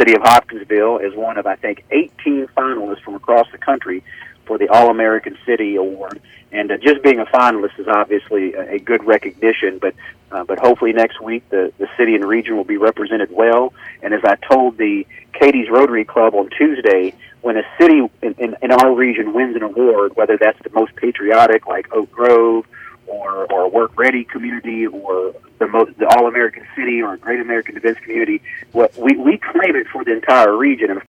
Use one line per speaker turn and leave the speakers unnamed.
city of Hopkinsville is one of, I think, 18 finalists from across the country for the All-American City Award. And just being a finalist is obviously a good recognition, but hopefully next week the city and region will be represented well. And as I told the Katie's Rotary Club on Tuesday, when a city in our region wins an award, whether that's the most patriotic like Oak Grove or a Work Ready community or the All-American City or a Great American Defense Community, we claim it for the entire region. And